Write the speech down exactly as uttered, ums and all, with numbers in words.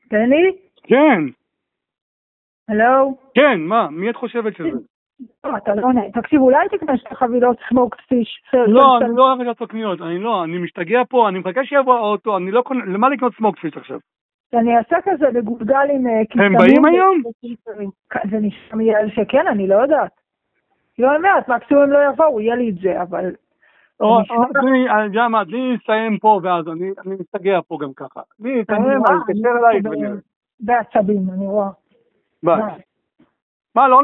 בני? כן. הלו? כן, מה? מי את חושבת שזה? לא, אתה לא עונה. תקשיב, אולי תקנה שתי חבילות סמוקד פיש. לא, אני לא אוהב את הקניות, אני לא, אני משתגע פה, אני מחכה שיבוא האוטו, אני לא קונה, למה לקנות סמוקד פיש עכשיו? שאני אעשה כזה בגולגל עם קיסמים. הם באים היום? זה נשמע יעל שכן, אני לא יודעת. לא אומרת, מקסימום הם לא יבואו, יהיה לי את זה, אבל... ג'מה, אני אסיים פה ואז, אני מסתגע פה גם ככה. אני אסיים, אני אתקשר אלייך ונראה. בעצבים, אני רואה. ביי. מה, לא